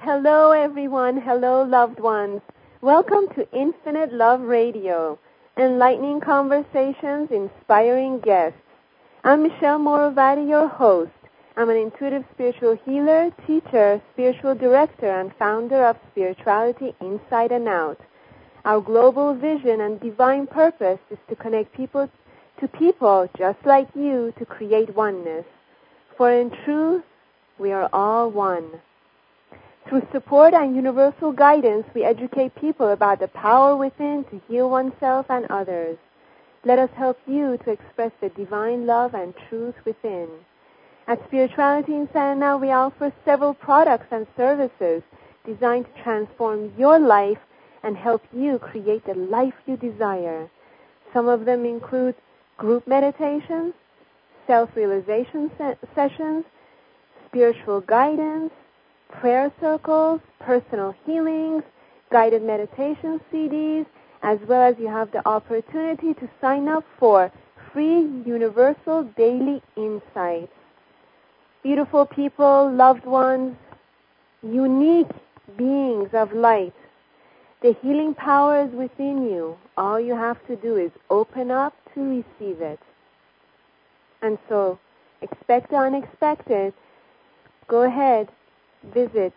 Hello, everyone. Hello, loved ones. Welcome to Infinite Love Radio, enlightening conversations, inspiring guests. I'm Michelle Morovati, your host. I'm an intuitive spiritual healer, teacher, spiritual director, and founder of Spirituality Inside and Out. Our global vision and divine purpose is to connect people to people just like you to create oneness. For in truth, we are all one. Through support and universal guidance, we educate people about the power within to heal oneself and others. Let us help you to express the divine love and truth within. At Spirituality Inside and Out, we offer several products and services designed to transform your life and help you create the life you desire. Some of them include group meditations, self-realization sessions, spiritual guidance, prayer circles, personal healings, guided meditation CDs, as well as you have the opportunity to sign up for free universal daily insights. Beautiful people, loved ones, unique beings of light. The healing power is within you. All you have to do is open up to receive it. And so, expect the unexpected. Go ahead. Visit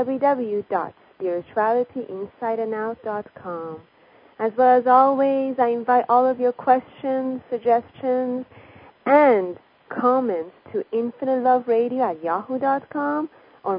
www.spiritualityinsideandout.com. As well as always, I invite all of your questions, suggestions, and comments to infiniteloveradio@yahoo.com or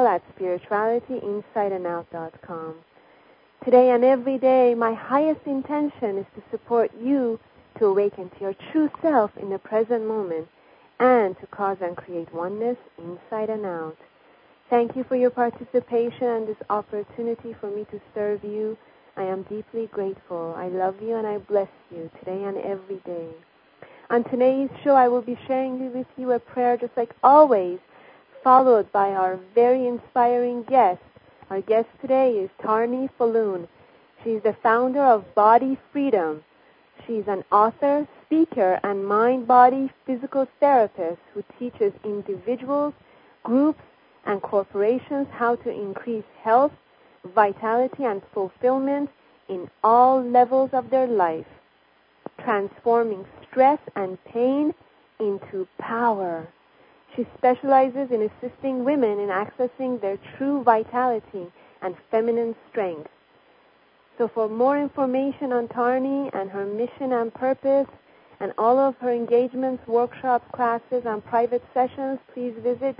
michelle@spiritualityinsideandout.com. Today and every day, my highest intention is to support you to awaken to your true self in the present moment and to cause and create oneness inside and out. Thank you for your participation and this opportunity for me to serve you. I am deeply grateful. I love you and I bless you today and every day. On today's show, I will be sharing with you a prayer just like always, followed by our very inspiring guest. Our guest today is Tarni Falloon. She's the founder of Body Freedom. She's an author, speaker, and mind-body physical therapist who teaches individuals, groups, and corporations how to increase health, vitality, and fulfillment in all levels of their life, transforming stress and pain into power. She specializes in assisting women in accessing their true vitality and feminine strength. So for more information on Tarni and her mission and purpose and all of her engagements, workshops, classes, and private sessions, please visit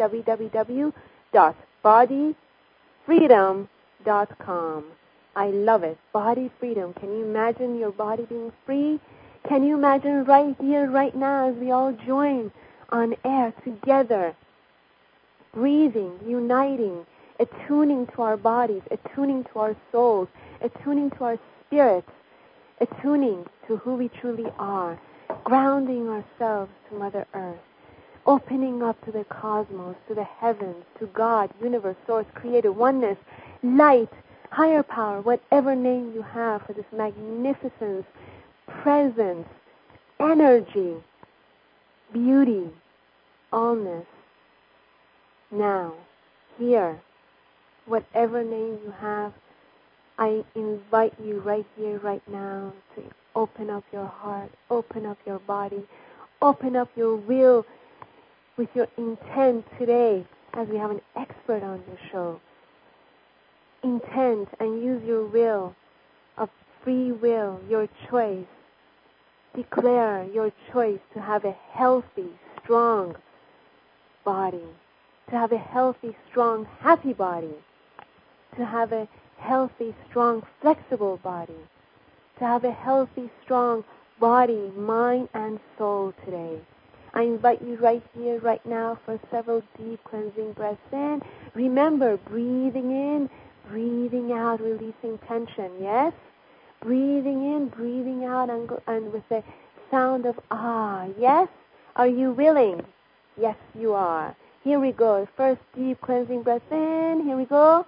www.bodyfreedom.com. I love it. Body freedom. Can you imagine your body being free? Can you imagine right here, right now, as we all join on air together, breathing, uniting, attuning to our bodies, attuning to our souls, attuning to our spirits, attuning to who we truly are, grounding ourselves to Mother Earth, opening up to the cosmos, to the heavens, to God, universe, source, creator, oneness, light, higher power, whatever name you have for this magnificence, presence, energy, beauty, allness. Now, here, whatever name you have, I invite you right here, right now, to open up your heart, open up your body, open up your will with your intent today, as we have an expert on the show. Intent and use your will of free will, your choice. Declare your choice to have a healthy, strong body, to have a healthy, strong, happy body, to have a healthy, strong, flexible body, to have a healthy, strong body, mind, and soul today. I invite you right here, right now, for several deep cleansing breaths in. Remember, breathing in, breathing out, releasing tension, yes? Breathing in, breathing out, and with the sound of ah, yes? Are you willing? Yes, you are. Here we go. First deep cleansing breath in. Here we go.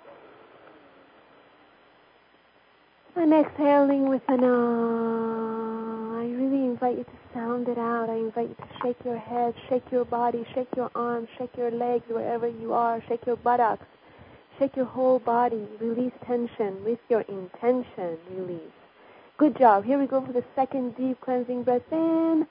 And exhaling with an ah. I really invite you to sound it out. I invite you to shake your head, shake your body, shake your arms, shake your legs wherever you are, shake your buttocks. Shake your whole body. Release tension with your intention. Release. Good job. Here we go for the second deep cleansing breath in.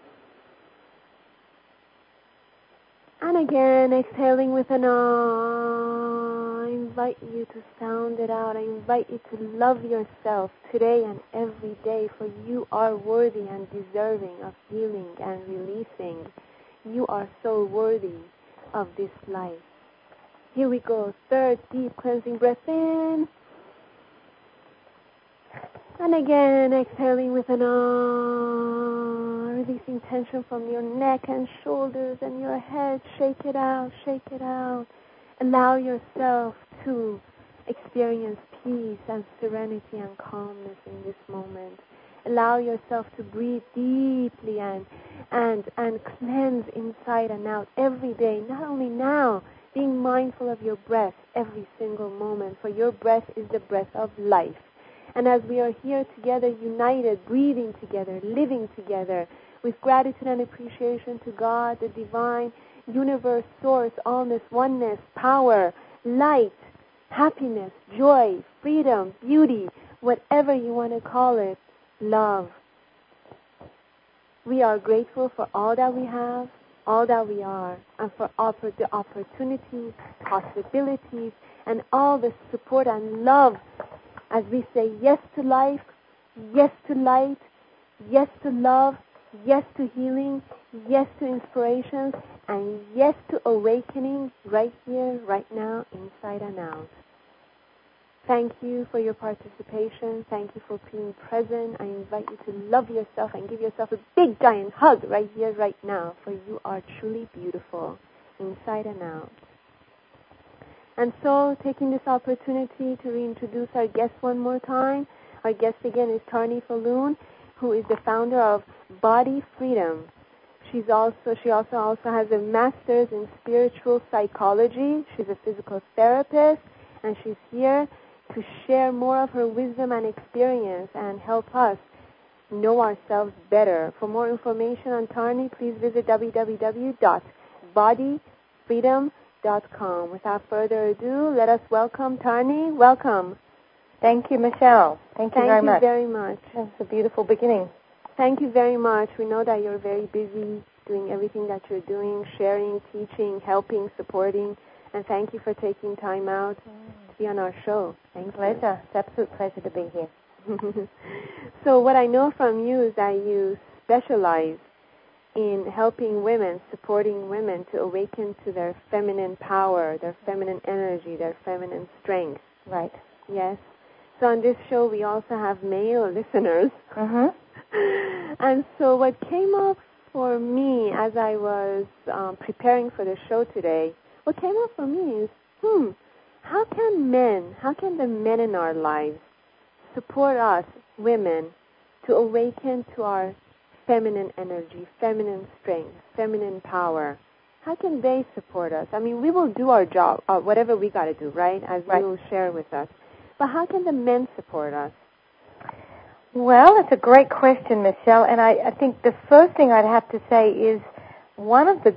And again, exhaling with an ah. I invite you to sound it out. I invite you to love yourself today and every day, for you are worthy and deserving of healing and releasing. You are so worthy of this life. Here we go. Third deep cleansing breath in. And again, exhaling with an ah, releasing tension from your neck and shoulders and your head. Shake it out, shake it out. Allow yourself to experience peace and serenity and calmness in this moment. Allow yourself to breathe deeply and cleanse inside and out every day. Not only now, being mindful of your breath every single moment, for your breath is the breath of life. And as we are here together, united, breathing together, living together, with gratitude and appreciation to God, the divine, universe, source, allness, oneness, power, light, happiness, joy, freedom, beauty, whatever you want to call it, love. We are grateful for all that we have, all that we are, and for the opportunities, possibilities, and all the support and love as we say yes to life, yes to light, yes to love, yes to healing, yes to inspirations, and yes to awakening right here, right now, inside and out. Thank you for your participation. Thank you for being present. I invite you to love yourself and give yourself a big, giant hug right here, right now, for you are truly beautiful, inside and out. And so, taking this opportunity to reintroduce our guest one more time. Our guest again is Tarni Falloon, who is the founder of Body Freedom. She also has a master's in spiritual psychology. She's a physical therapist, and she's here to share more of her wisdom and experience and help us know ourselves better. For more information on Tarni, please visit www.bodyfreedom.com. Without further ado, let us welcome Tarni. Welcome. Thank you, Michelle. Thank you very much. Thank you very much. That's a beautiful beginning. Thank you very much. We know that you're very busy doing everything that you're doing, sharing, teaching, helping, supporting, and thank you for taking time out to be on our show. Thank you. Pleasure. It's an absolute pleasure to be here. So what I know from you is that you specialize in helping women, supporting women to awaken to their feminine power, their feminine energy, their feminine strength. Right. Yes. So on this show, we also have male listeners. Mm-hmm. And so what came up for me as I was preparing for the show today, what came up for me is, how can the men in our lives support us, women, to awaken to our feminine energy, feminine strength, feminine power? How can they support us? I mean, we will do our job, whatever we got to do, right, as you will share with us. But how can the men support us? Well, that's a great question, Michelle, and I think the first thing I'd have to say is one of the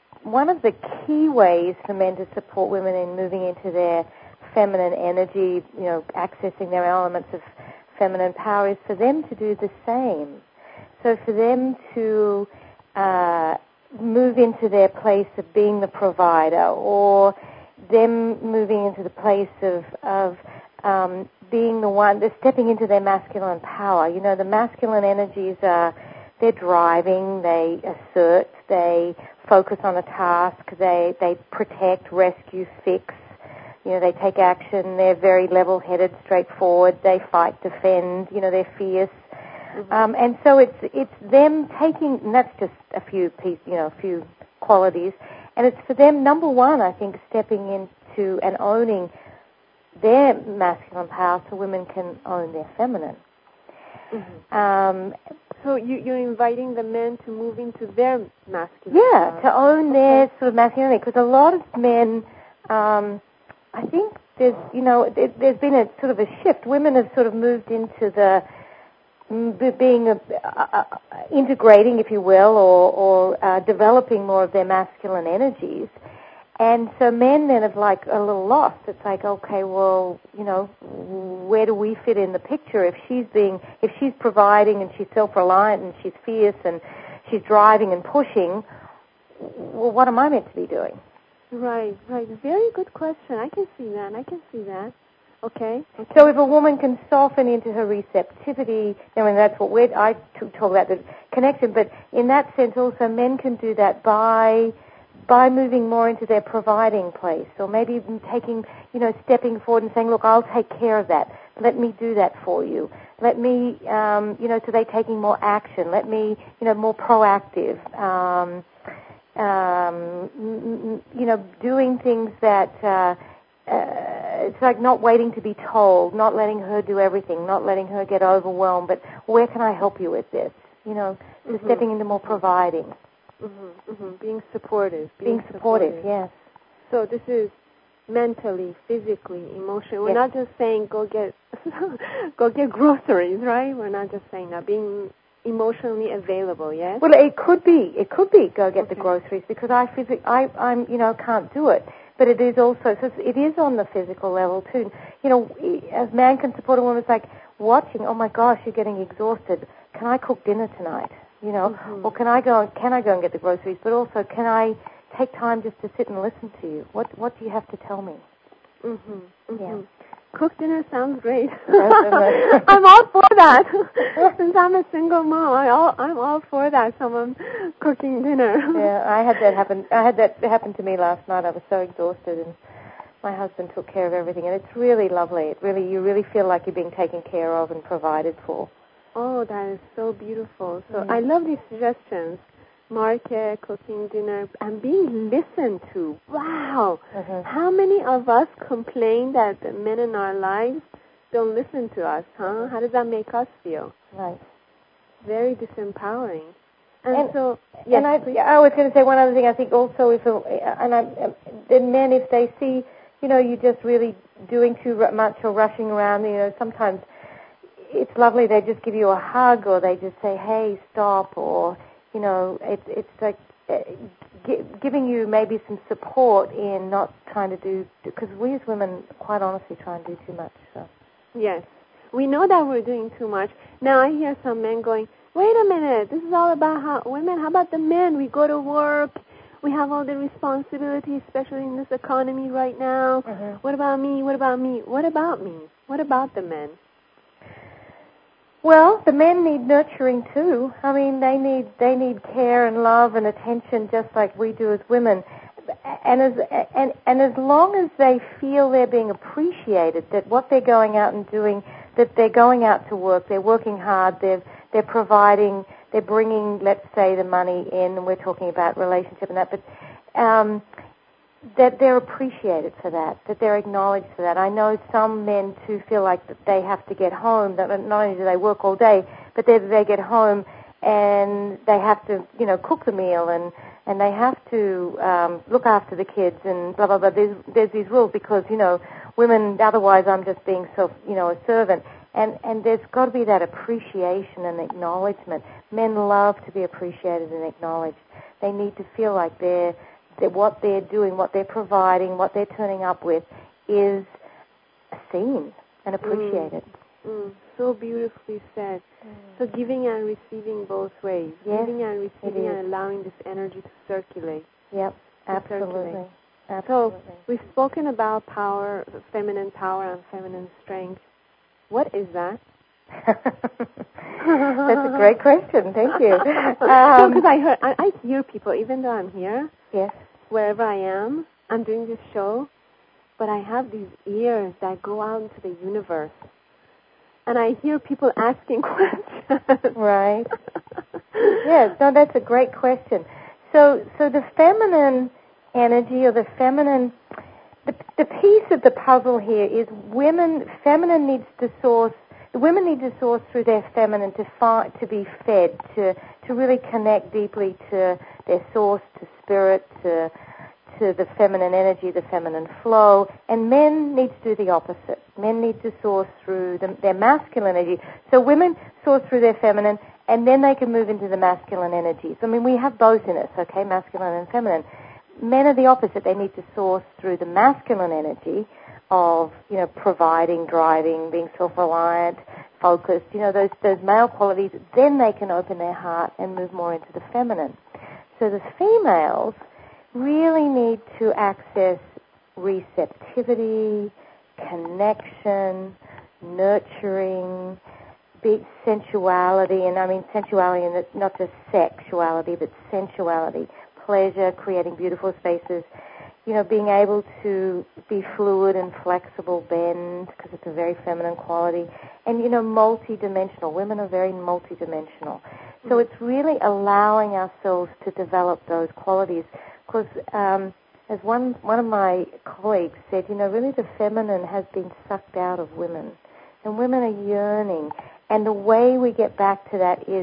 key ways for men to support women in moving into their feminine energy, accessing their elements of feminine power, is for them to do the same. So for them to move into their place of being the provider, or them moving into the place of being the one, they're stepping into their masculine power. The masculine energies they're driving, they assert, they focus on a task, they protect, rescue, fix. They take action, they're very level-headed, straightforward, they fight, defend, they're fierce. Mm-hmm. And so it's them taking, and that's just a few qualities, and it's for them, number one, I think, stepping into and owning their masculine power so women can own their feminine. Mm-hmm. So you're inviting the men to move into their masculine power. To own their sort of masculinity, because a lot of men, I think there's been a sort of a shift. Women have sort of moved into the being integrating, if you will, or developing more of their masculine energies. And so men then are like a little lost. It's like, okay, well, where do we fit in the picture? If she's providing and she's self-reliant and she's fierce and she's driving and pushing, well, what am I meant to be doing? Right. Very good question. I can see that. Okay. So if a woman can soften into her receptivity, that's what I talk about, the connection, but in that sense also men can do that by moving more into their providing place, or maybe even stepping forward and saying, look, I'll take care of that. Let me do that for you. Let me, so they're taking more action. Let me, more proactive. Doing things that, it's like not waiting to be told, not letting her do everything, not letting her get overwhelmed, but where can I help you with this? Just stepping into more providing. Being supportive. Being supportive, yes. So this is mentally, physically, emotionally. We're not just saying go get groceries, right? We're not just saying that. Being emotionally available, yes? Well, it could be go get the groceries, because I'm can't do it. But it is also, so it is on the physical level too. A man can support a woman. It's like watching, oh my gosh, you're getting exhausted. Can I cook dinner tonight? Or can I go and get the groceries? But also, can I take time just to sit and listen to you? What do you have to tell me? Yeah. Cook dinner sounds great. I'm all for that. Since I'm a single mom, I'm all for that. Someone cooking dinner. Yeah, I had that happen to me last night. I was so exhausted, and my husband took care of everything, and it's really lovely. You really feel like you're being taken care of and provided for. Oh, that is so beautiful. So I love these suggestions. Market, cooking dinner, and being listened to. Wow. How many of us complain that the men in our lives don't listen to us, huh? How does that make us feel? Right. Very disempowering. I was going to say one other thing. I think also the men, if they see, you just really doing too much or rushing around, sometimes it's lovely. They just give you a hug, or they just say, hey, stop, or it's like giving you maybe some support in not trying to do, because we as women, quite honestly, try and do too much. So. Yes. We know that we're doing too much. Now I hear some men going, wait a minute, this is all about women. How about the men? We go to work. We have all the responsibilities, especially in this economy right now. What about me? What about me? What about me? What about the men? Well, the men need nurturing too. I mean, they need care and love and attention just like we do as women. And as long as they feel they're being appreciated, that what they're going out and doing, that they're going out to work, they're working hard, they're providing, they're bringing, let's say, the money in, and we're talking about relationship and that, but that they're appreciated for that they're acknowledged for that. I know some men too feel like that they have to get home, that not only do they work all day, but they get home and they have to, cook the meal and they have to look after the kids and blah, blah, blah. There's these rules because, women, otherwise I'm just being a servant. And there's got to be that appreciation and acknowledgement. Men love to be appreciated and acknowledged. They need to feel like that what they're doing, what they're providing, what they're turning up with is seen and appreciated. So beautifully said. So giving and receiving both ways. Yes, giving and receiving and allowing this energy to circulate. Yep, absolutely. So we've spoken about power, feminine power and feminine strength. What is that? That's a great question. Thank you. Because I hear people, even though I'm here, yes, wherever I am, I'm doing this show, but I have these ears that go out into the universe, and I hear people asking questions. Right. Yes. No, that's a great question. So the feminine energy, or the feminine, the piece of the puzzle here is women need to source through their feminine to be fed, to really connect deeply to their source, to spirit, to the feminine energy, the feminine flow, and men need to do the opposite. Men need to source through their masculine energy. So women source through their feminine, and then they can move into the masculine energies. I mean, we have both in us, okay, masculine and feminine. men are the opposite. They need to source through the masculine energy of, providing, driving, being self-reliant, focused, those male qualities. Then they can open their heart and move more into the feminine. So the females really need to access receptivity, connection, nurturing, sensuality, and I mean sensuality, and it's not just sexuality, but sensuality, pleasure, creating beautiful spaces, being able to be fluid and flexible, bend, because it's a very feminine quality, and, multidimensional. Women are very multidimensional. So it's really allowing ourselves to develop those qualities, because as one of my colleagues said, really the feminine has been sucked out of women, and women are yearning. And the way we get back to that is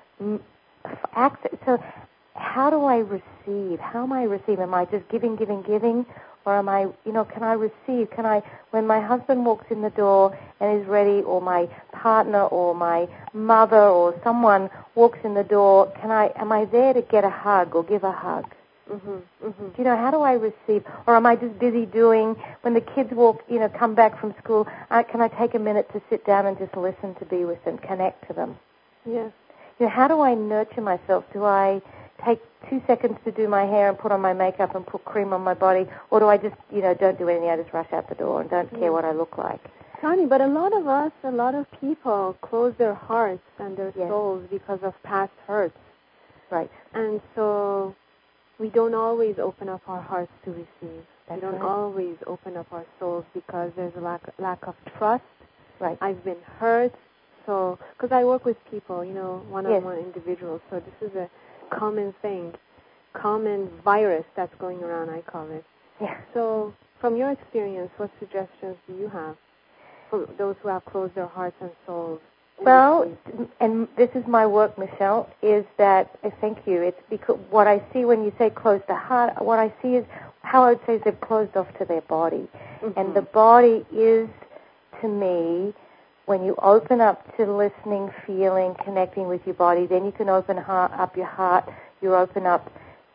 access. So how do I receive? How am I receiving? Am I just giving? Or am I, can I receive? When my husband walks in the door and is ready, or my partner or my mother or someone walks in the door, am I there to get a hug or give a hug? Mm-hmm, mm-hmm. How do I receive? Or am I just busy doing, when the kids come back from school, can I take a minute to sit down and just listen, to be with them, connect to them? Yes. How do I nurture myself? Do I take 2 seconds to do my hair and put on my makeup and put cream on my body? Or do I just, don't do anything, I just rush out the door and don't care what I look like? Connie, but a lot of people close their hearts and their souls because of past hurts. Right. And so we don't always open up our hearts to receive. That's we don't right. always open up our souls because there's a lack of trust. Right. I've been hurt. So, because I work with people, one-on-one individuals. So this is a common thing, common virus that's going around, I call it. Yeah. So from your experience, what suggestions do you have for those who have closed their hearts and souls? Well, and this is my work, Michelle, is that, thank you, it's because what I see when you say close the heart, what I see is how I would say is they've closed off to their body. Mm-hmm. And the body is, to me, when you open up to listening, feeling, connecting with your body, then you can open up your heart, you open up,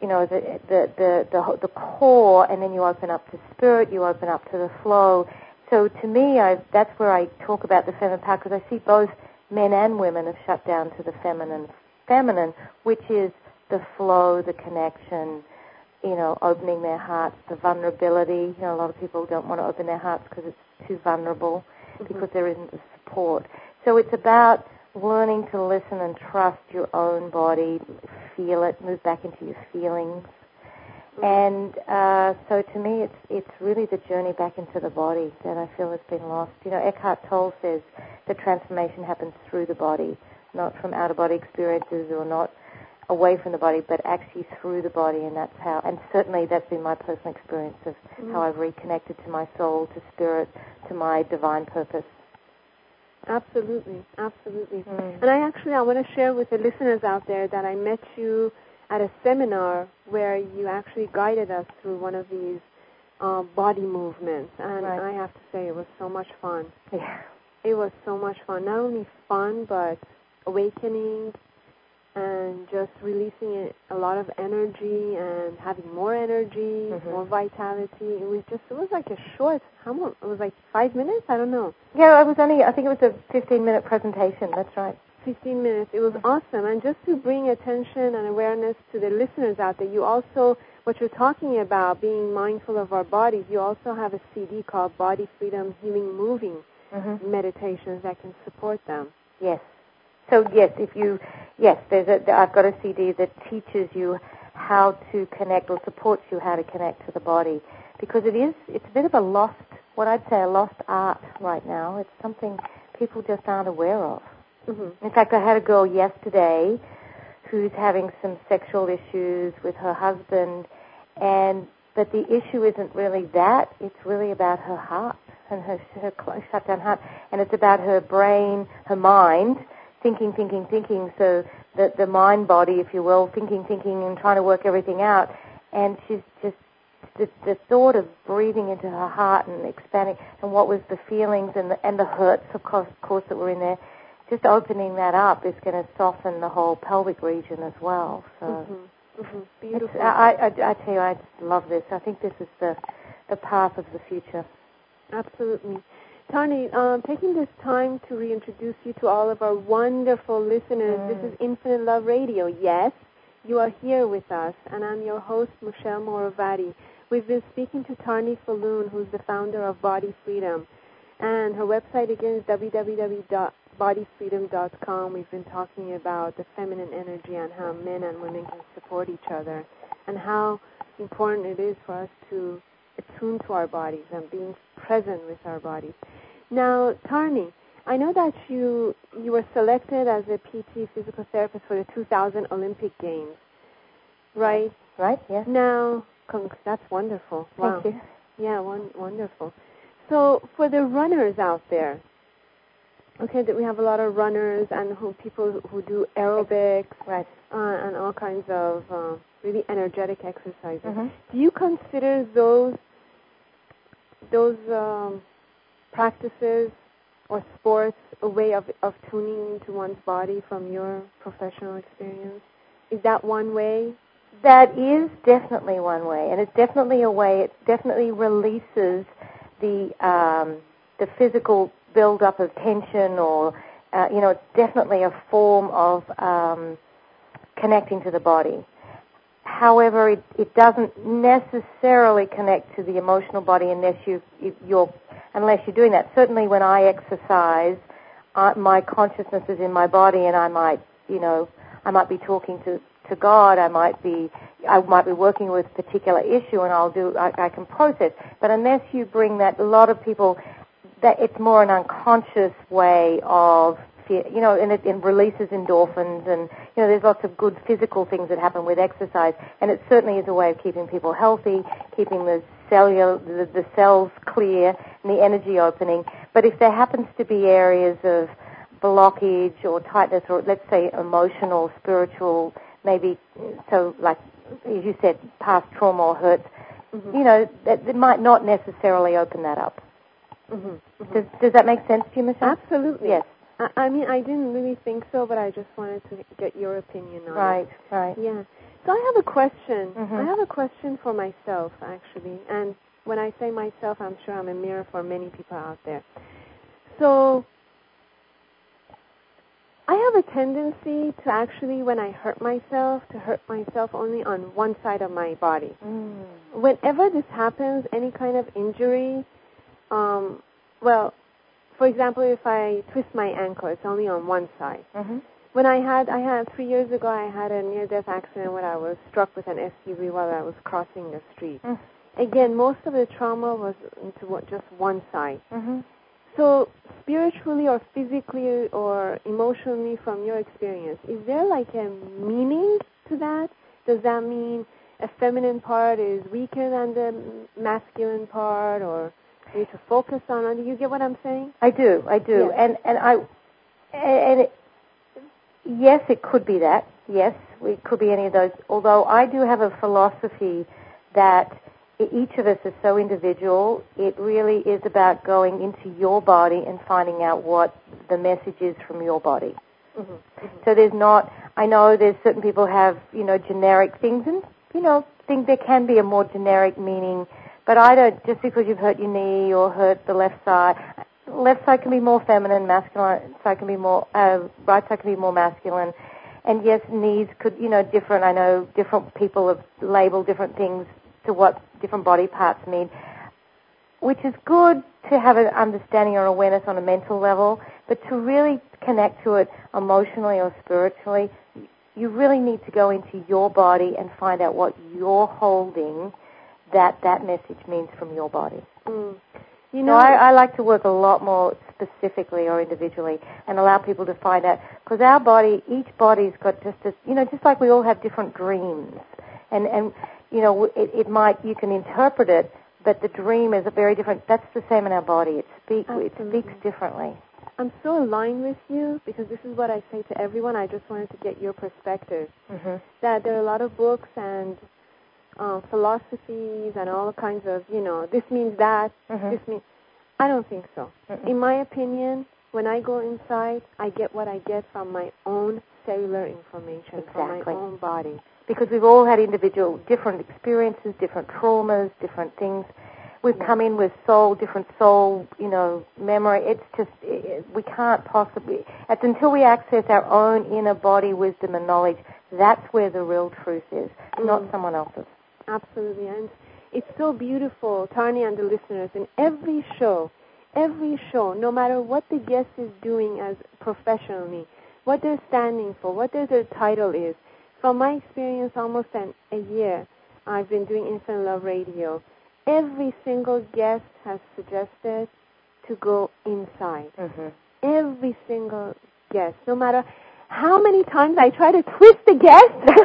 the core, and then you open up to spirit, you open up to the flow. So to me, that's where I talk about the feminine power, because I see both men and women have shut down to the feminine, which is the flow, the connection, opening their hearts, the vulnerability. A lot of people don't want to open their hearts because it's too vulnerable, because there isn't the support. So it's about learning to listen and trust your own body, feel it, move back into your feelings. And so to me, it's really the journey back into the body that I feel has been lost. Eckhart Tolle says the transformation happens through the body, not from out-of-body experiences or not away from the body, but actually through the body, and that's how, and certainly that's been my personal experience of how I've reconnected to my soul, to spirit, to my divine purpose. Absolutely, absolutely. And I want to share with the listeners out there that I met you at a seminar where you actually guided us through one of these body movements, and I have to say it was so much fun. Yeah. It was so much fun. Not only fun, but awakening and just releasing a lot of energy and having more energy, more vitality. It was like a short, it was like 5 minutes? I don't know. Yeah, I think it was a 15-minute presentation. That's right. 15 minutes. It was awesome. And just to bring attention and awareness to the listeners out there, you also, what you're talking about, being mindful of our bodies, you also have a CD called Body Freedom Healing Moving Meditations that can support them. Yes. So I've got a CD that teaches you how to connect, or supports you how to connect to the body, because it's a bit of a lost art right now. It's something people just aren't aware of. In fact, I had a girl yesterday who's having some sexual issues with her husband, but the issue isn't really that. It's really about her heart and her shut down heart, and it's about her brain, her mind, thinking, so the mind body, if you will, thinking, and trying to work everything out, and she's just, the thought of breathing into her heart and expanding, and what was the feelings and the hurts, of course, that were in there, just opening that up is going to soften the whole pelvic region as well. So Mm-hmm. Beautiful. I tell you, I just love this. I think this is the path of the future. Absolutely. Tani, taking this time to reintroduce you to all of our wonderful listeners. This is Infinite Love Radio. Yes, you are here with us, and I'm your host, Michelle Moravati. We've been speaking to Tani Falloon, who's the founder of Body Freedom, and her website again is www.bodyfreedom.com. We've been talking about the feminine energy and how men and women can support each other, and how important it is for us to attune to our bodies and being present with our bodies. Now, Tani, I know that you were selected as a PT physical therapist for the 2000 Olympic Games, right? Right, yeah. Now, that's wonderful. Wow. Thank you. Yeah, wonderful. So, for the runners out there, okay, that we have a lot of runners and people who do aerobics, right, and all kinds of really energetic exercises. Mm-hmm. Do you consider those practices or sports a way of tuning into one's body from your professional experience? Is that one way? That is definitely one way, and it's definitely a way. It definitely releases the physical build-up of tension, or it's definitely a form of connecting to the body. However, it doesn't necessarily connect to the emotional body unless you're doing that. Certainly, when I exercise, my consciousness is in my body, and I might be talking to God. I might be working with a particular issue, and I can process. But unless you bring that, a lot of people, that it's more an unconscious way of, and it releases endorphins, and there's lots of good physical things that happen with exercise, and it certainly is a way of keeping people healthy, keeping the cells clear, and the energy opening. But if there happens to be areas of blockage or tightness, or let's say emotional, spiritual, maybe, so like as you said, past trauma or hurt, that it might not necessarily open that up. Mm-hmm. Does that make sense to you, Michelle? Absolutely. Yes. I mean, I didn't really think so, but I just wanted to get your opinion on it. Right. Yeah. So I have a question. Mm-hmm. I have a question for myself, actually. And when I say myself, I'm sure I'm a mirror for many people out there. So I have a tendency to actually, when I hurt myself only on one side of my body. Mm. Whenever this happens, any kind of injury, for example, if I twist my ankle, it's only on one side. Mm-hmm. When I had 3 years ago, I had a near-death accident where I was struck with an SUV while I was crossing the street. Mm. Again, most of the trauma was into just one side. Mm-hmm. So, spiritually or physically or emotionally, from your experience, is there like a meaning to that? Does that mean a feminine part is weaker than the masculine part, or you need to focus on it? Do you get what I'm saying? I do. Yes. Yes, it could be that. Yes, it could be any of those. Although I do have a philosophy that each of us is so individual. It really is about going into your body and finding out what the message is from your body. Mm-hmm. Mm-hmm. So I know there's certain people have, generic things, and, think there can be a more generic meaning, but I don't, just because you've hurt your knee or hurt the left side can be more feminine, right side can be more masculine. And yes, knees could, different. I know different people have labeled different things to what different body parts mean, which is good to have an understanding or awareness on a mental level, but to really connect to it emotionally or spiritually, you really need to go into your body and find out what you're holding that message means from your body. Mm. So I like to work a lot more specifically or individually and allow people to find out, because each body's got just like we all have different dreams, and it might, you can interpret it, but the dream is a very different. That's the same in our body. It speaks differently. I'm so aligned with you, because this is what I say to everyone. I just wanted to get your perspective. Mm-hmm. That there are a lot of books and philosophies and all kinds of, this means that, this means... I don't think so. Mm-mm. In my opinion, when I go inside, I get what I get from my own cellular information from my own body. Because we've all had individual, different experiences, different traumas, different things. We've come in with different soul, memory. It's just, we can't possibly, until we access our own inner body wisdom and knowledge, that's where the real truth is, not someone else's. Absolutely. And it's so beautiful, Tarni and the listeners, in every show, no matter what the guest is doing as professionally, what they're standing for, what their title is. From my experience, almost a year, I've been doing Infinite Love Radio. Every single guest has suggested to go inside. Mm-hmm. Every single guest, no matter how many times I try to twist the guest.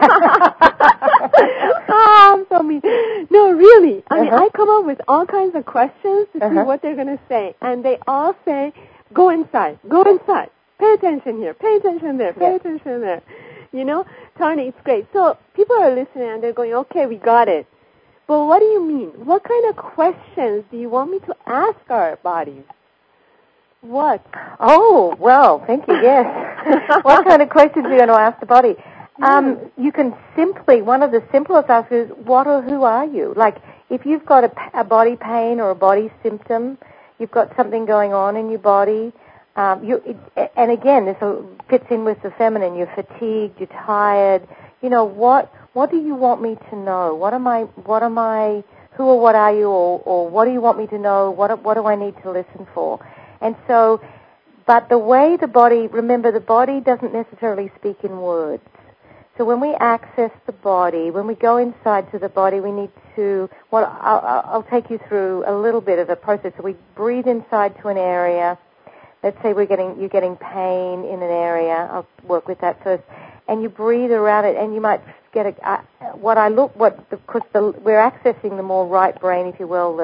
I'm so mean. No, really. I mean, I come up with all kinds of questions to see what they're going to say. And they all say, go inside, go inside. Pay attention here, pay attention there, pay attention there. Tarni, it's great. So people are listening and they're going, okay, we got it. But what do you mean? What kind of questions do you want me to ask our bodies? What? Oh, well, thank you, yes. What kind of questions are you going to ask the body? You can simply, one of the simplest asks is, who are you? Like, if you've got a body pain or a body symptom, you've got something going on in your body, and again, this fits in with the feminine, you're fatigued, you're tired, what do you want me to know? Who or what are you, or what do you want me to know? What do I need to listen for? And so, but the way the body, remember, the body doesn't necessarily speak in words. So when we access the body, when we go inside to the body, we need to, I'll take you through a little bit of a process. So we breathe inside to an area. Let's say you're getting pain in an area. I'll work with that first. And you breathe around it, and you might get because we're accessing the more right brain, if you will,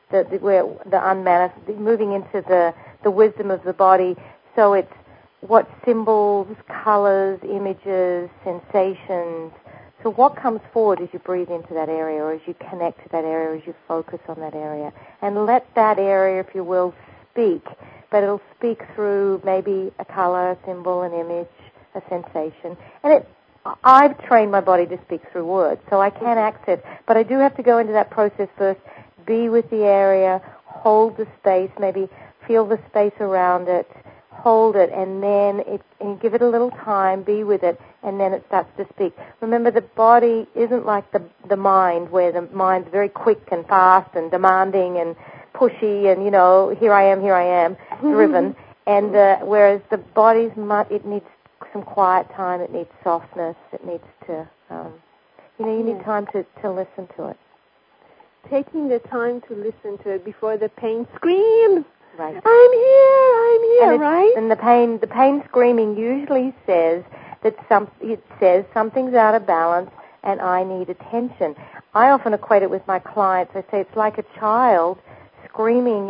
moving into the wisdom of the body. So it's what symbols, colors, images, sensations. So what comes forward as you breathe into that area, or as you connect to that area, or as you focus on that area, and let that area, if you will, speak. But it'll speak through maybe a color, a symbol, an image, a sensation. And I've trained my body to speak through words, so I can access. But I do have to go into that process first, be with the area, hold the space, maybe feel the space around it, hold it, and then and give it a little time, be with it, and then it starts to speak. Remember, the body isn't like the mind, where the mind's very quick and fast and demanding and pushy and, here I am, driven. And whereas the body's, it needs some quiet time, it needs softness, it needs to, you need time to listen to it. Taking the time to listen to it before the pain screams. Right. I'm here, right? And the pain screaming usually says that something's out of balance and I need attention. I often equate it with my clients. I say it's like a child screaming,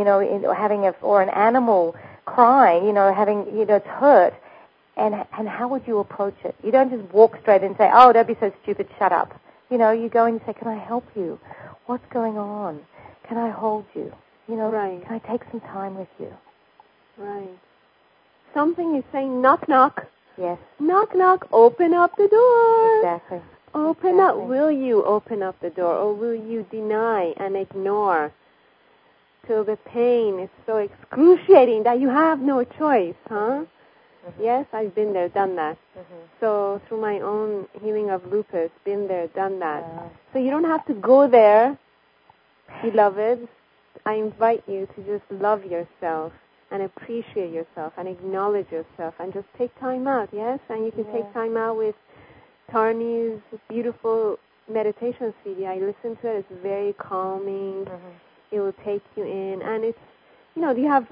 or an animal crying, it's hurt. And how would you approach it? You don't just walk straight in and say, oh, don't be so stupid, shut up. You go and you say, can I help you? What's going on? Can I hold you? Right. Can I take some time with you? Right. Something is saying, knock, knock. Yes. Knock, knock, open up the door. Exactly. Open up. Will you open up the door, or will you deny and ignore till the pain is so excruciating that you have no choice, huh? Mm-hmm. Yes, I've been there, done that. Mm-hmm. So through my own healing of lupus, been there, done that. So you don't have to go there, beloveds. I invite you to just love yourself and appreciate yourself and acknowledge yourself and just take time out, yes? And you can take time out with Tarni's beautiful meditation CD. I listen to it. It's very calming. Mm-hmm. It will take you in. And it's, do you have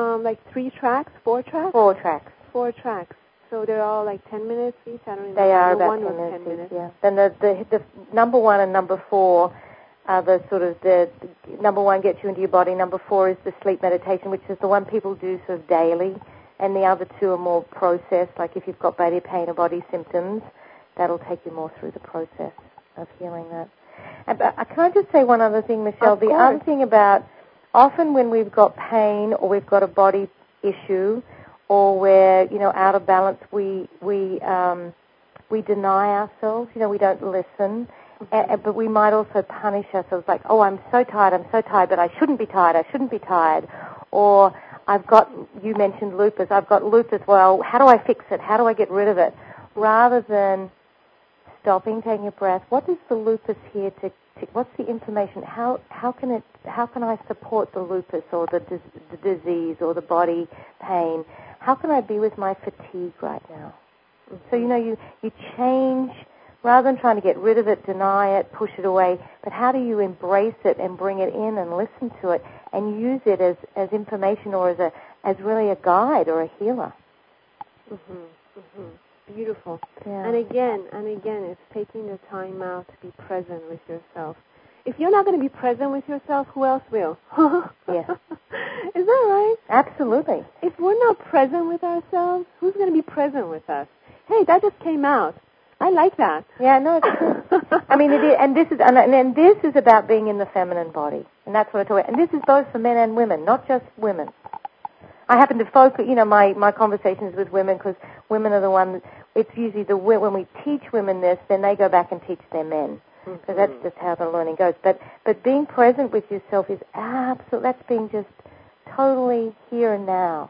3 tracks, 4 tracks? 4 tracks. 4 tracks. So they're all 10 minutes each? I don't know. They are about 10 minutes. Yeah. Then the number 1 and number 4 are the number 1 gets you into your body. Number 4 is the sleep meditation, which is the one people do sort of daily. And the other 2 are more processed, like if you've got body pain or body symptoms, that'll take you more through the process of healing that. And, can I just say one other thing, Michelle? The other thing about, often when we've got pain or we've got a body issue, or we're, out of balance, we deny ourselves, we don't listen, but we might also punish ourselves like, oh, I'm so tired, but I shouldn't be tired, or you mentioned lupus, I've got lupus, well, how do I fix it, how do I get rid of it, rather than stopping, taking a breath, what is the lupus here what's the information, how can I support the lupus or the disease or the body pain, how can I be with my fatigue right now? So, you change, rather than trying to get rid of it, deny it, push it away, but how do you embrace it and bring it in and listen to it and use it as information or as really a guide or a healer? Beautiful. Yeah. And again, it's taking the time out to be present with yourself. If you're not going to be present with yourself, who else will? Yes. Is that right? Absolutely. If we're not present with ourselves, who's going to be present with us? Hey, that just came out. I like that. Yeah, no, it's true. I mean, it is, and this is about being in the feminine body, and that's what I talk about. And this is both for men and women, not just women. I happen to focus, my conversations with women, because women are the ones. It's usually when we teach women this, then they go back and teach their men, because that's just how the learning goes. But being present with yourself is that's being just totally here and now.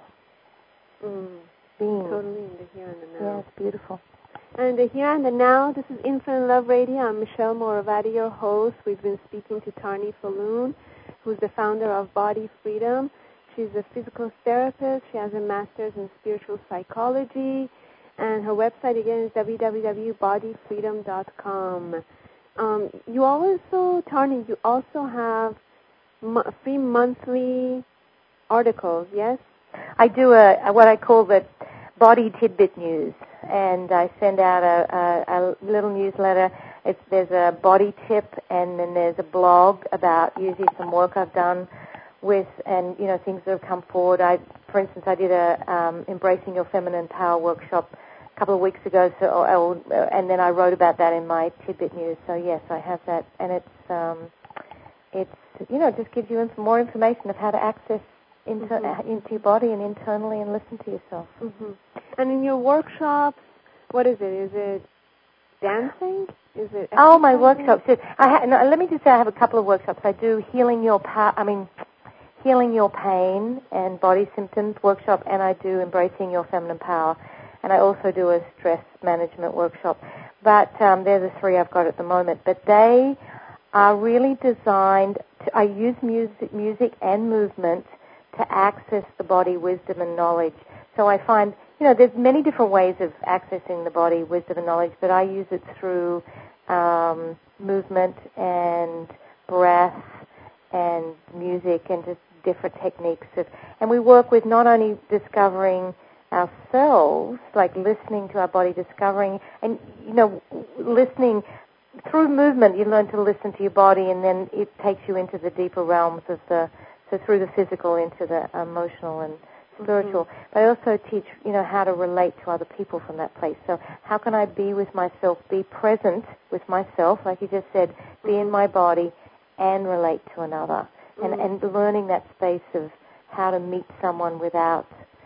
Being totally in the here and the now. Yeah, it's beautiful. And the here and the now, this is Infinite Love Radio. I'm Michelle Moravati, your host. We've been speaking to Tarni Falloon, who's the founder of Body Freedom. She's a physical therapist. She has a master's in spiritual psychology. And her website, again, is www.bodyfreedom.com. Tarni, you also have free monthly articles, yes? I do what I call the Body Tidbit News, and I send out a little newsletter. There's a body tip, and then there's a blog about usually some work I've done with, and things that have come forward. For instance, I did a Embracing Your Feminine Power workshop a couple of weeks ago, and then I wrote about that in my Tidbit News. So yes, I have that, and it just gives you more information of how to access into your body and internally and listen to yourself. And in your workshops, what is it? Is it dancing? Is it exercising? Oh, my workshops. Let me just say I have a couple of workshops. I do Healing Your Pain and Body Symptoms workshop, and I do Embracing Your Feminine Power. And I also do a stress management workshop. But they're the three I've got at the moment. But they are really designed I use music and movement to access the body wisdom and knowledge. So I find, there's many different ways of accessing the body wisdom and knowledge, but I use it through movement and breath and music and just different techniques. And we work with not only discovering ourselves, like listening to our body, discovering, and, listening through movement, you learn to listen to your body, and then it takes you into the deeper realms of so through the physical into the emotional and spiritual. But I also teach, how to relate to other people from that place. So how can I be with myself, be present with myself, like you just said, be in my body and relate to another. And learning that space of how to meet someone without,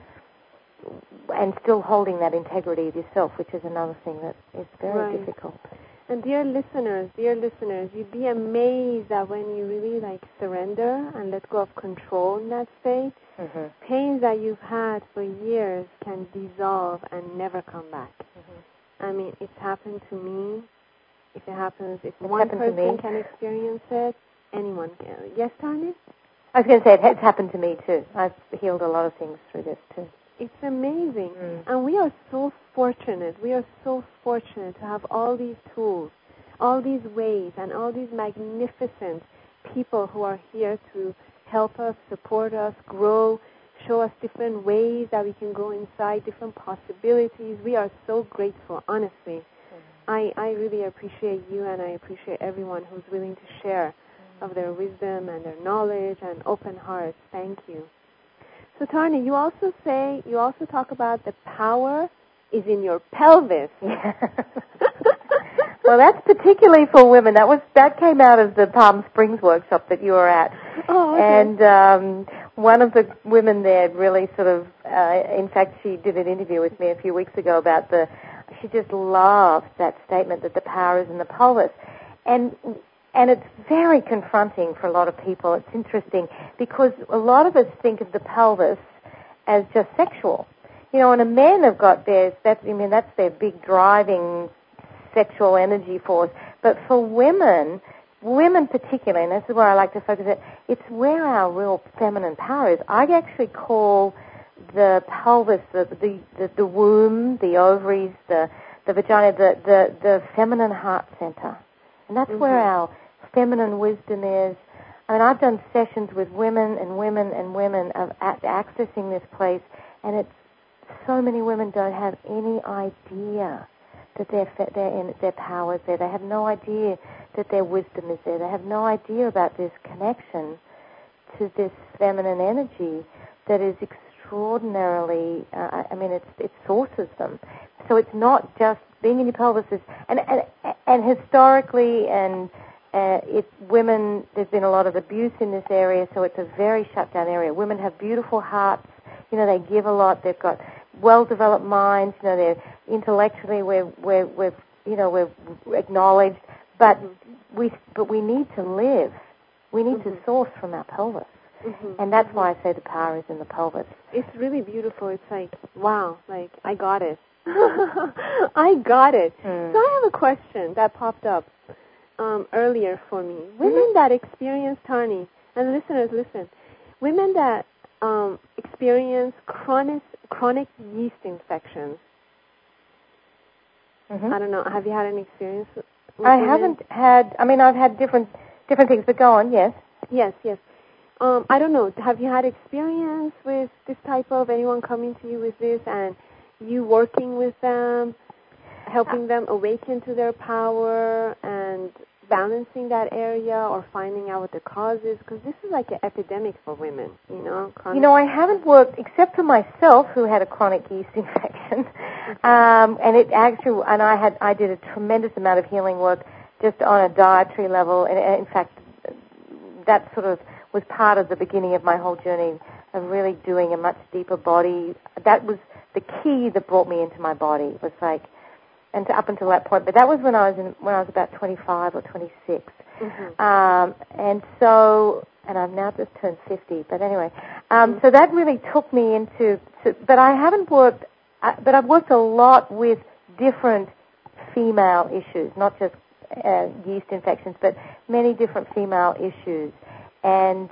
and still holding that integrity of yourself, which is another thing that is very difficult. And dear listeners, you'd be amazed that when you really surrender and let go of control in that state, pains that you've had for years can dissolve and never come back. I mean, it's happened to me. If one person can experience it, anyone can. Yes, Tanya? I was going to say, it's happened to me too. I've healed a lot of things through this too. It's amazing. And we are so fortunate. We are so fortunate to have all these tools, all these ways, and all these magnificent people who are here to help us, support us, grow, show us different ways that we can go inside, different possibilities. We are so grateful, honestly. I really appreciate you, and I appreciate everyone who's willing to share of their wisdom and their knowledge and open hearts. Thank you. So, Tarni, you also talk about the power is in your pelvis. Yeah. Well, that's particularly for women. That came out of the Palm Springs workshop that you were at. Oh, okay. And one of the women there really sort of, in fact, she did an interview with me a few weeks ago about she just loved that statement that the power is in the pelvis. And it's very confronting for a lot of people. It's interesting because a lot of us think of the pelvis as just sexual. You know, and men have got that's their big driving sexual energy force. But for women particularly, and this is where I like to focus it's where our real feminine power is. I actually call the pelvis, the womb, the ovaries, the vagina, the feminine heart center. And that's where our feminine wisdom is. I mean, I've done sessions with women of accessing this place, and it's so many women don't have any idea that their power is there. They have no idea that their wisdom is there. They have no idea about this connection to this feminine energy that is extraordinarily, it sources them. So it's not just being in your pelvis. And historically, women, there's been a lot of abuse in this area, so it's a very shut down area. Women have beautiful hearts. You know, they give a lot. They've got well-developed minds. You know, they're intellectually we're acknowledged, but we need to live. We need to source from our pelvis, and that's why I say the power is in the pelvis. It's really beautiful. It's like, wow, like I got it. I got it. So I have a question that popped up earlier for me. Women that experience, Tani, and listeners, listen. Women that experience chronic yeast infections. I don't know. Have you had any experience with I women? haven't had. I mean, I've had different things, but go on. Yes. Yes. I don't know. Have you had experience with this type of anyone coming to you with this and you working with them, helping them awaken to their power and balancing that area or finding out what the cause is? Because this is like an epidemic for women, you know. I haven't worked, except for myself, who had a chronic yeast infection, and I did a tremendous amount of healing work just on a dietary level, and in fact, that sort of was part of the beginning of my whole journey of really doing a much deeper body. That was the key that brought me into my body. It was like, and up until that point, but that was when I was about 25 or 26, and I've now just turned 50. But anyway, so that really took me into. But I haven't worked, but I've worked a lot with different female issues, not just yeast infections, but many different female issues, and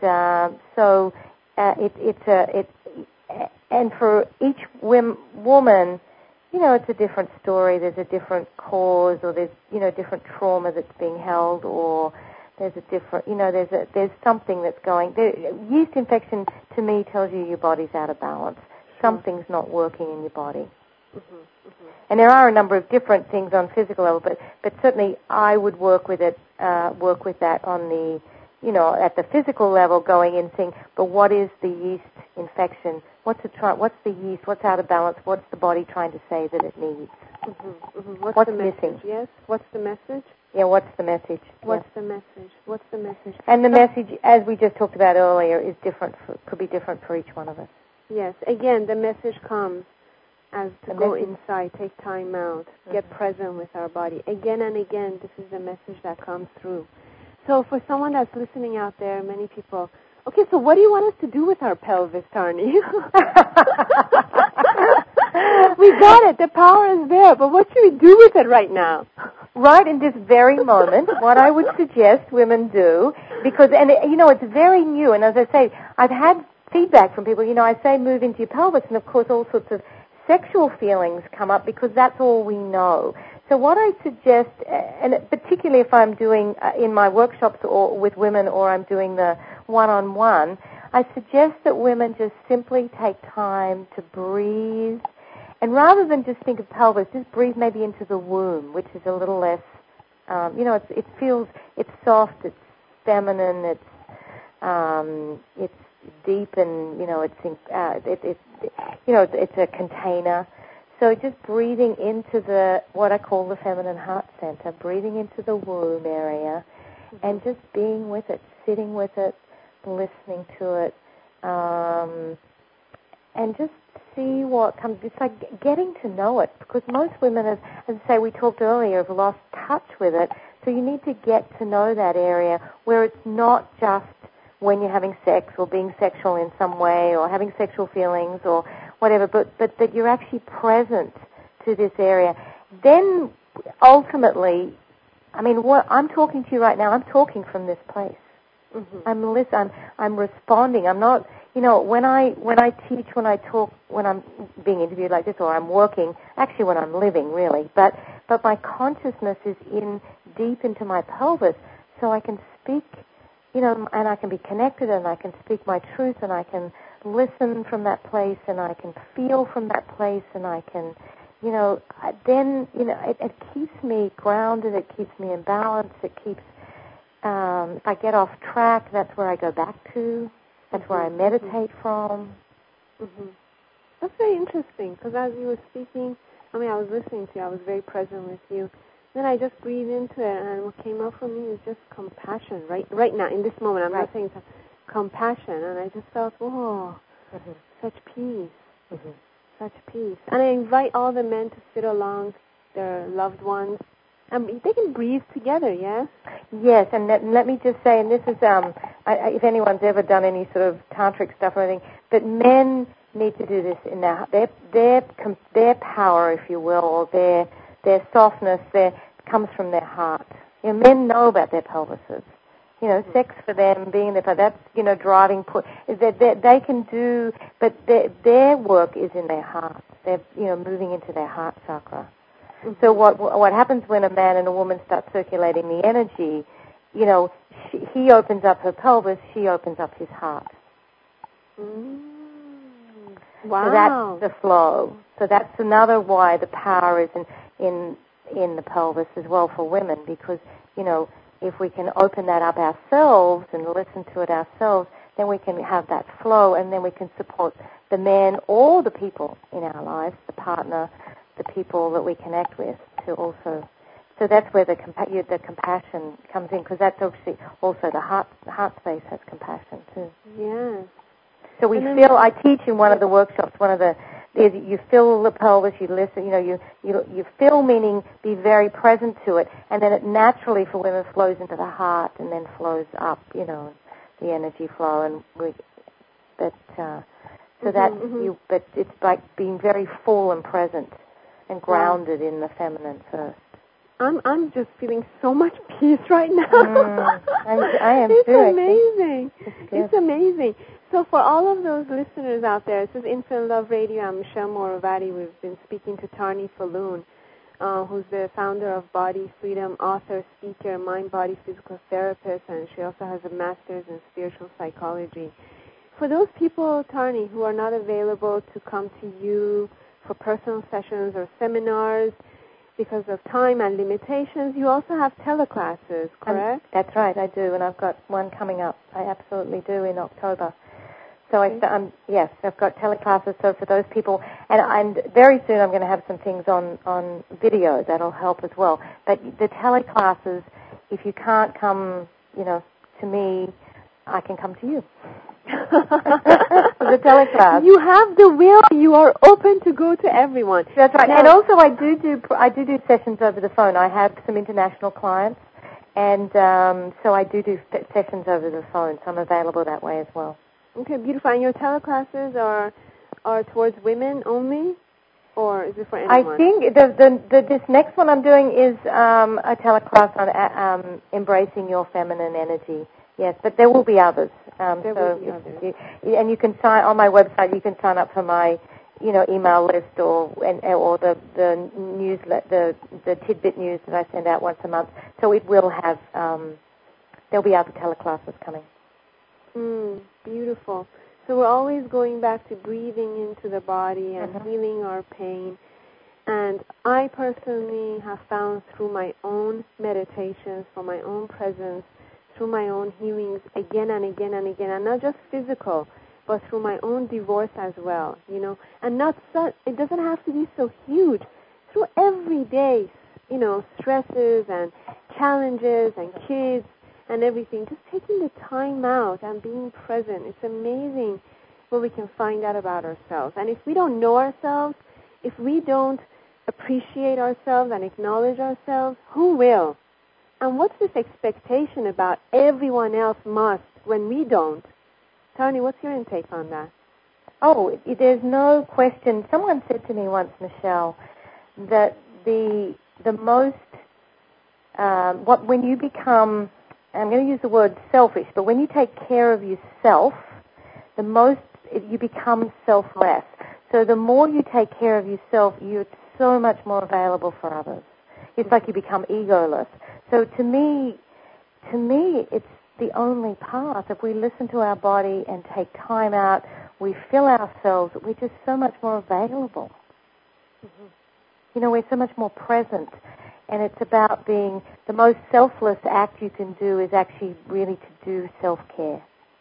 and for each woman. You know, it's a different story. There's a different cause, or there's different trauma that's being held, or there's a different there's something that's going. Yeast infection to me tells you your body's out of balance. Something's not working in your body. And there are a number of different things on physical level, but certainly I would work with that on the at the physical level, going in saying, but what is the yeast infection? What's the yeast? What's out of balance? What's the body trying to say that it needs? What's the missing? Message? Yes. What's the message? Yeah. What's the message? What's the message? What's the message? And the message, as we just talked about earlier, is different. Could be different for each one of us. Yes. Again, the message comes as to go inside, take time out, get present with our body. Again and again, this is the message that comes through. So for someone that's listening out there, many people, okay, so what do you want us to do with our pelvis, Tani? We got it. The power is there, but what should we do with it right now? Right in this very moment, what I would suggest women do, because, it's very new, and as I say, I've had feedback from people, I say move into your pelvis, and of course all sorts of sexual feelings come up because that's all we know. So what I suggest, and particularly if I'm doing in my workshops or with women, or I'm doing the one-on-one, I suggest that women just simply take time to breathe, and rather than just think of pelvis, just breathe maybe into the womb, which is a little less, it's soft, it's feminine, it's deep, and it's a container. So just breathing into what I call the feminine heart center, breathing into the womb area, and just being with it, sitting with it, listening to it, and just see what comes. It's like getting to know it, because most women, as I say, we talked earlier, have lost touch with it. So you need to get to know that area where it's not just when you're having sex or being sexual in some way or having sexual feelings or whatever, but that you're actually present to this area. Then ultimately, I mean, what I'm talking to you right now, I'm talking from this place. Mm-hmm. I'm responding. I'm not, when I teach, when I talk, when I'm being interviewed like this, or I'm working, actually when I'm living, really. But my consciousness is deep into my pelvis, so I can speak, and I can be connected, and I can speak my truth, and I can listen from that place, and I can feel from that place, and I can, it keeps me grounded, it keeps me in balance, it keeps, if I get off track, that's where I go back to, that's where I meditate from. Mm-hmm. That's very interesting, because as you were speaking, I was listening to you, I was very present with you. Then I just breathed into it, and what came up for me is just compassion, right now, in this moment. I'm not saying compassion, and I just felt, such peace, such peace. And I invite all the men to sit along their loved ones, and they can breathe together, yes? Yes, and let me just say, and this is, if anyone's ever done any sort of tantric stuff or anything, that men need to do this in their power, if you will, or their softness, comes from their heart. Men know about their pelvises. Sex for them, being there, that's, driving, they can do, but their work is in their heart. They're, moving into their heart chakra. Mm-hmm. So what happens when a man and a woman start circulating the energy, he opens up her pelvis, she opens up his heart. Wow. So that's the flow. So that's another why the power is in the pelvis as well for women, because, if we can open that up ourselves and listen to it ourselves, then we can have that flow, and then we can support the man or the people in our lives, the partner, the people that we connect with, to also. So that's where the compassion comes in, because that's actually also the heart space has compassion too. Yes. So I teach in one of the workshops, you feel the pelvis, you listen, you feel, meaning be very present to it, and then it naturally for women flows into the heart and then flows up, the energy flow, but it's like being very full and present and grounded in the feminine first. I'm just feeling so much peace right now. I am it's too. Amazing. It's amazing. So for all of those listeners out there, this is Infinite Love Radio. I'm Michelle Moravati. We've been speaking to Tarni Falloon, who's the founder of Body Freedom, author, speaker, mind-body physical therapist, and she also has a master's in spiritual psychology. For those people, Tarni, who are not available to come to you for personal sessions or seminars because of time and limitations, you also have teleclasses, correct? That's right, I do, and I've got one coming up. I absolutely do in October. So yes, I've got teleclasses. So for those people, and very soon I'm going to have some things on video that'll help as well. But the teleclasses, if you can't come, to me, I can come to you. The teleclass. You have the will. You are open to go to everyone. That's right. Now, and also I do sessions over the phone. I have some international clients, and so I do sessions over the phone. So I'm available that way as well. Okay, beautiful. And your teleclasses are towards women only, or is it for anyone? I think this next one I'm doing is a teleclass on embracing your feminine energy. Yes, but there will be others. There will be others. And you can sign on my website. You can sign up for my, email list or the newsletter, the tidbit news that I send out once a month. So it will have. There'll be other teleclasses coming. Beautiful. So we're always going back to breathing into the body and healing our pain. And I personally have found through my own meditations, for my own presence, through my own healings again and again and again, and not just physical, but through my own divorce as well, and it doesn't have to be so huge. Through everyday, stresses and challenges and kids and everything, just taking the time out and being present. It's amazing what we can find out about ourselves. And if we don't know ourselves, if we don't appreciate ourselves and acknowledge ourselves, who will? And what's this expectation about everyone else must when we don't? Tony, what's your intake on that? Oh, there's no question. Someone said to me once, Michelle, that the most, when you become, I'm going to use the word selfish, but when you take care of yourself, you become selfless. So the more you take care of yourself, you're so much more available for others. It's like you become egoless. So to me, it's the only path. If we listen to our body and take time out, we fill ourselves, we're just so much more available. Mm-hmm. You know, we're so much more present. And it's about being, the most selfless act you can do is actually really to do self-care.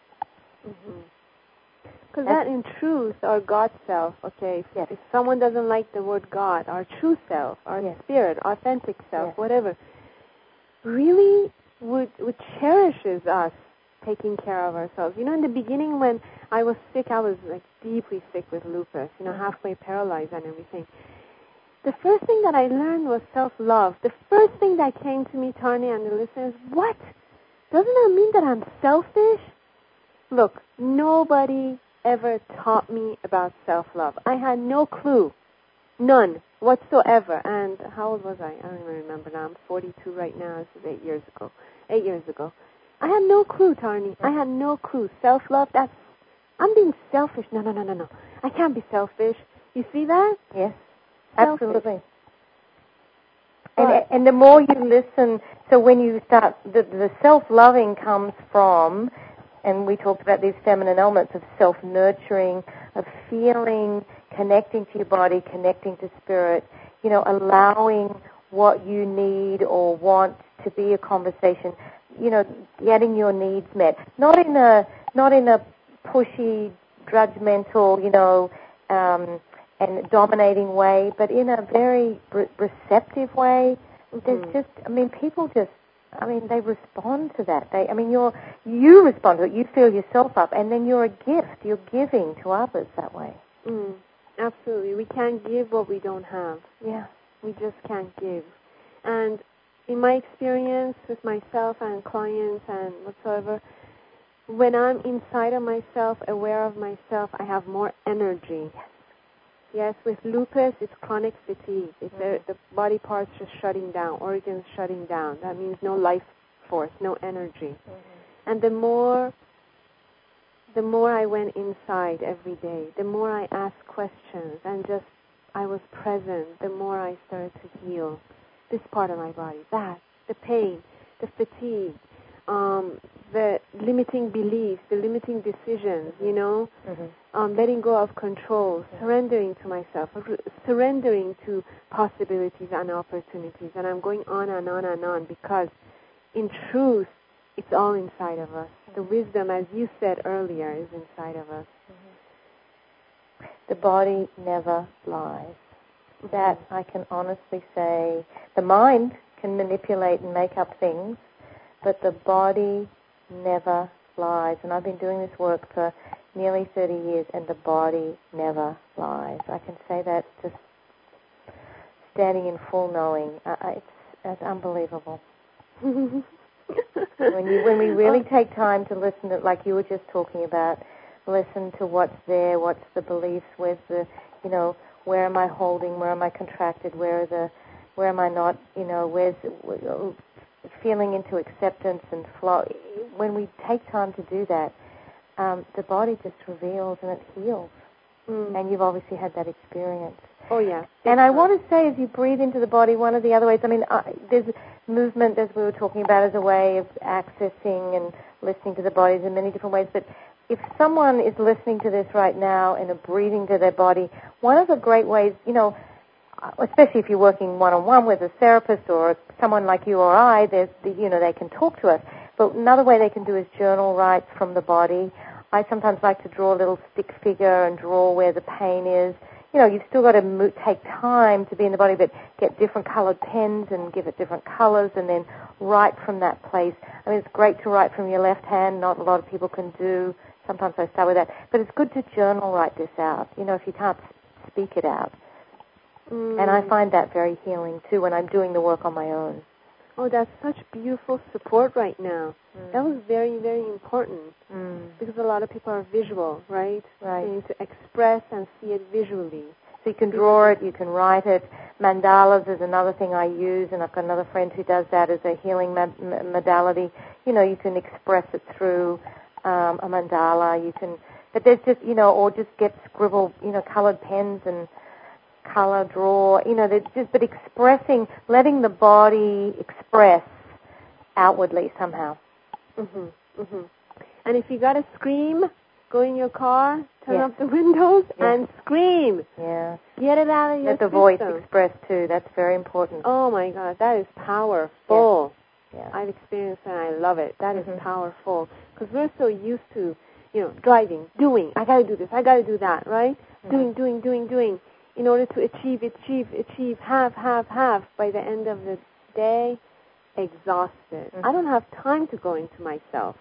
Because that in truth, our God self, okay, if someone doesn't like the word God, our true self, our spirit, authentic self, whatever, really would cherishes us taking care of ourselves. You know, in the beginning when I was sick, I was like deeply sick with lupus, you know, halfway paralyzed and everything. The first thing that I learned was self-love. The first thing that came to me, Tarni and the listeners, what? Doesn't that mean that I'm selfish? Look, nobody ever taught me about self-love. I had no clue. None whatsoever. And how old was I? I don't even remember now. I'm 42 right now. This is 8 years ago. 8 years ago. I had no clue, Tarni. I had no clue. Self-love, I'm being selfish. No. I can't be selfish. You see that? Yes, absolutely. And the more you listen, so when you start, the self-loving comes from, and we talked about these feminine elements of self-nurturing, of feeling, connecting to your body, connecting to spirit, you know, allowing what you need or want to be a conversation, you know, getting your needs met. Not in a pushy, judgmental, you know, and dominating way, but in a very receptive way. There's just, I mean, people just, I mean, they respond to that. You respond to it. You fill yourself up, and then you're a gift. You're giving to others that way. Absolutely. We can't give what we don't have. Yeah. We just can't give. And in my experience with myself and clients and whatsoever, when I'm inside of myself, aware of myself, I have more energy. Yes, with lupus, it's chronic fatigue. It's the body parts just shutting down, organs shutting down. That means no life force, no energy. And the more I went inside every day, the more I asked questions and just I was present, the more I started to heal this part of my body, that, the pain, the fatigue, the limiting beliefs, the limiting decisions, you know, letting go of control, surrendering to myself, surrendering to possibilities and opportunities. And I'm going on and on and on because, in truth, it's all inside of us. The wisdom, as you said earlier, is inside of us. The body never lies. That I can honestly say. The mind can manipulate and make up things, but the body never lies. And I've been doing this work for nearly 30 years, and the body never lies. I can say that just standing in full knowing. It's unbelievable. When we really take time to listen to, like you were just talking about, listen to what's there, what's the beliefs, where's the, you know, where am I holding, where am I contracted, where am I not, you know, where's feeling into acceptance and flow. When we take time to do that, the body just reveals and it heals. And you've obviously had that experience. Oh, yeah. And I want to say, as you breathe into the body, one of the other ways, I mean, there's movement, as we were talking about, as a way of accessing and listening to the bodies in many different ways. But if someone is listening to this right now and are breathing to their body, one of the great ways, you know, especially if you're working one-on-one with a therapist or someone like you or I, they can talk to us. But another way they can do is journal write from the body. I sometimes like to draw a little stick figure and draw where the pain is, you've still got to take time to be in the body, but get different colored pens and give it different colors and then write from that place. I mean, it's great to write from your left hand. Not a lot of people can do. Sometimes I start with that. But it's good to journal write this out, if you can't speak it out. And I find that very healing, too, when I'm doing the work on my own. Oh, that's such beautiful support right now. That was very, very important because a lot of people are visual, right? Right. They need to express and see it visually. So you can draw it, you can write it. Mandalas is another thing I use, and I've got another friend who does that as a healing modality. You can express it through a mandala. You can, but there's just, or just get scribble, colored pens and color draw. But expressing, letting the body express outwardly somehow. And if you got to scream, go in your car, turn up the windows, and scream. Yeah. Get it out of your Let the system. voice express, too. That's very important. Oh, my God. That is powerful. Yeah. I've experienced it, and I love it. That is powerful. Because we're so used to, driving, doing. I got to do this. I got to do that, right? Doing. In order to achieve, have. By the end of the day, exhausted. I don't have time to go into myself.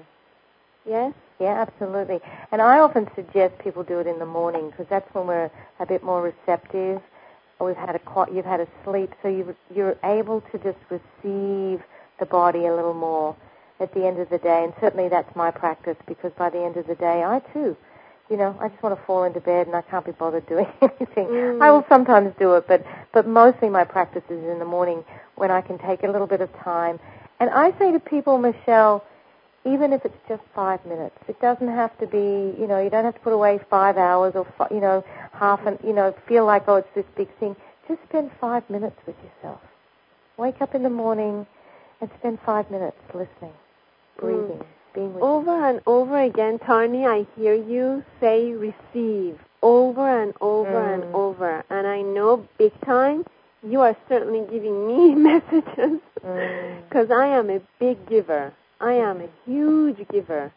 Yes? Yeah, absolutely. And I often suggest people do it in the morning because that's when we're a bit more receptive. Or you've had a sleep, so you're able to just receive the body a little more at the end of the day. And certainly that's my practice because by the end of the day, I too, I just want to fall into bed and I can't be bothered doing anything. I will sometimes do it, but mostly my practice is in the morning when I can take a little bit of time. And I say to people, Michelle, even if it's just 5 minutes, it doesn't have to be, you don't have to put away 5 hours or, half and, feel like, oh, it's this big thing. Just spend 5 minutes with yourself. Wake up in the morning and spend 5 minutes listening, breathing, being with yourself. Over and over again, Tarni, I hear you say receive over and over and over. And I know big time you are certainly giving me messages because I am a big giver. I am a huge giver,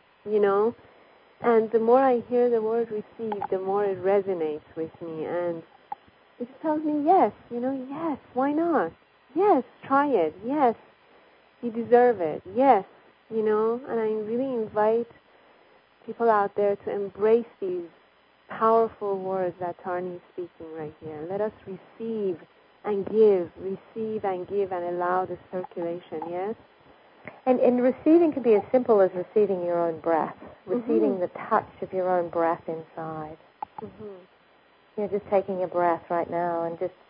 and the more I hear the word receive, the more it resonates with me, and it tells me, yes, yes, why not? Yes, try it. Yes, you deserve it. Yes, and I really invite people out there to embrace these powerful words that Tarni is speaking right here. Let us receive and give and allow the circulation, yes? And receiving can be as simple as receiving your own breath, receiving the touch of your own breath inside. Just taking a breath right now and just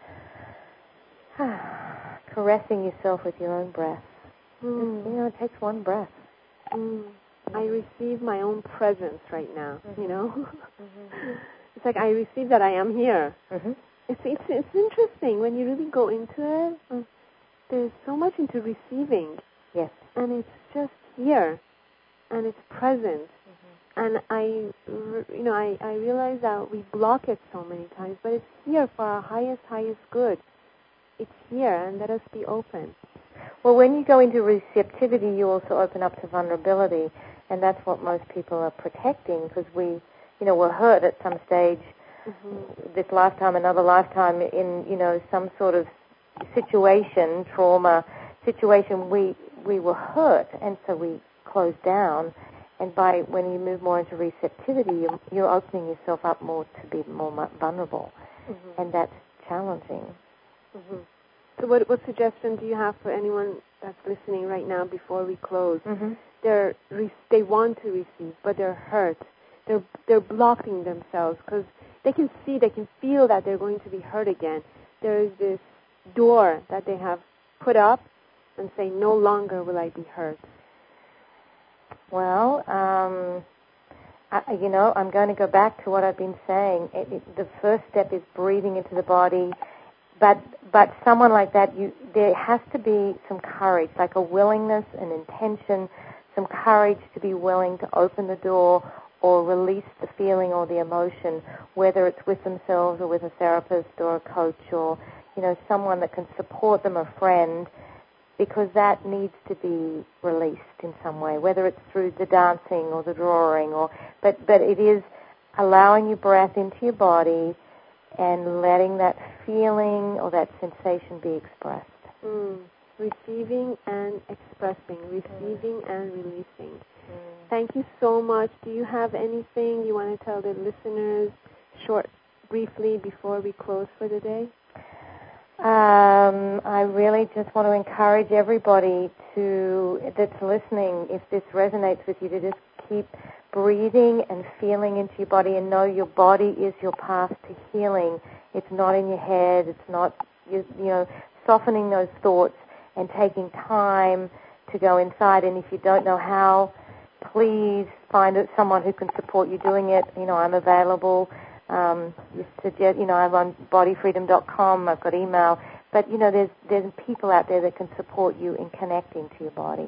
caressing yourself with your own breath. Just, it takes one breath. I receive my own presence right now, It's like I receive that I am here. It's interesting when you really go into it. There's so much into receiving. Yes. And it's just here, and it's present. And I realize that we block it so many times, but it's here for our highest good. It's here, and let us be open. Well, when you go into receptivity, you also open up to vulnerability, and that's what most people are protecting because we, were hurt at some stage, this lifetime, another lifetime, in, some sort of situation, trauma situation, we were hurt, and so we closed down. And when you move more into receptivity, you're opening yourself up more to be more vulnerable, and that's challenging. So what suggestion do you have for anyone that's listening right now before we close? They want to receive, but they're hurt. They're blocking themselves because they can feel that they're going to be hurt again. There is this door that they have put up and say, no longer will I be hurt. Well, I'm going to go back to what I've been saying. The first step is breathing into the body, but someone like that, there has to be some courage, like a willingness, an intention, some courage to be willing to open the door or release the feeling or the emotion, whether it's with themselves or with a therapist or a coach or, someone that can support them, a friend, because that needs to be released in some way, whether it's through the dancing or the drawing, but it is allowing your breath into your body, and letting that feeling or that sensation be expressed. Receiving and expressing, receiving and releasing. Thank you so much. Do you have anything you want to tell the listeners briefly before we close for the day? I really just want to encourage everybody that's listening, if this resonates with you, to just keep breathing and feeling into your body and know your body is your path to healing. It's not in your head. It's not, softening those thoughts and taking time to go inside. And if you don't know how, please find someone who can support you doing it. I'm available. You suggest, I run bodyfreedom.com. I've got email. But, there's people out there that can support you in connecting to your body.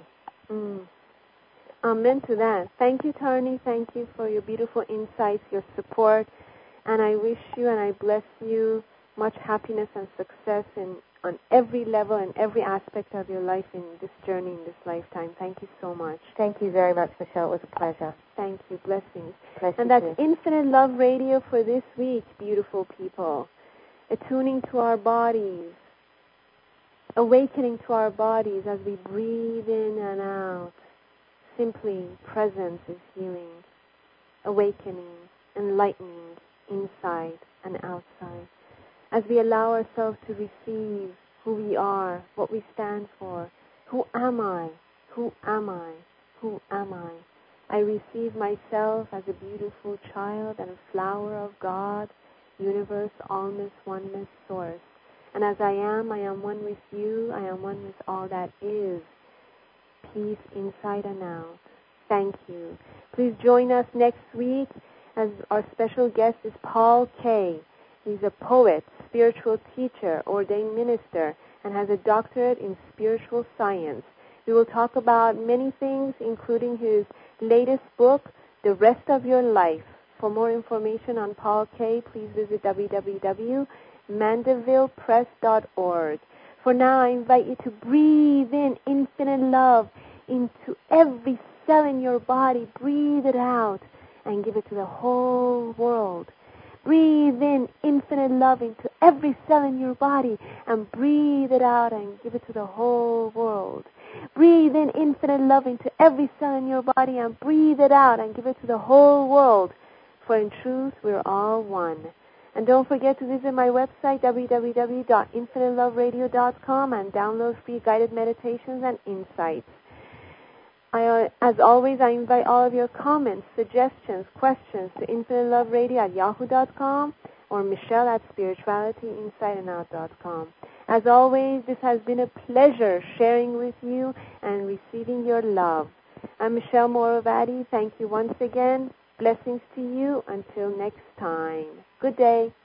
Amen to that. Thank you, Tarani. Thank you for your beautiful insights, your support. And I wish you and I bless you much happiness and success on every level and every aspect of your life in this journey, in this lifetime. Thank you so much. Thank you very much, Michelle. It was a pleasure. Thank you. Blessings. And that's too. Infinite Love Radio for this week, beautiful people. Attuning to our bodies, awakening to our bodies as we breathe in and out. Simply, presence is healing, awakening, enlightening inside and outside. As we allow ourselves to receive who we are, what we stand for. Who am I? Who am I? Who am I? I receive myself as a beautiful child and a flower of God, universe, allness, oneness, source. And as I am one with you. I am one with all that is. Peace inside and out. Thank you. Please join us next week as our special guest is Paul Kay. He's a poet, spiritual teacher, ordained minister, and has a doctorate in spiritual science. We will talk about many things, including his latest book, The Rest of Your Life. For more information on Paul Kay, please visit www.mandevilpress.org. For now, I invite you to breathe in infinite love into every cell in your body. Breathe it out and give it to the whole world. Breathe in infinite love into every cell in your body and breathe it out and give it to the whole world. Breathe in infinite love into every cell in your body and breathe it out and give it to the whole world. For in truth, we're all one. And don't forget to visit my website, www.infiniteloveradio.com, and download free guided meditations and insights. As always, I invite all of your comments, suggestions, questions to infiniteloveradio@yahoo.com or Michelle@spiritualityinsideandout.com. As always, this has been a pleasure sharing with you and receiving your love. I'm Michelle Moravati. Thank you once again. Blessings to you. Until next time. Good day.